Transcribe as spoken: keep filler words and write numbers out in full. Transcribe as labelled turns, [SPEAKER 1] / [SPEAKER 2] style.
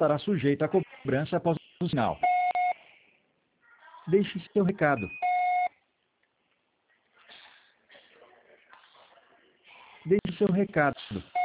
[SPEAKER 1] estará sujeito à cobrança após o sinal. Deixe seu recado. Deixe seu recado.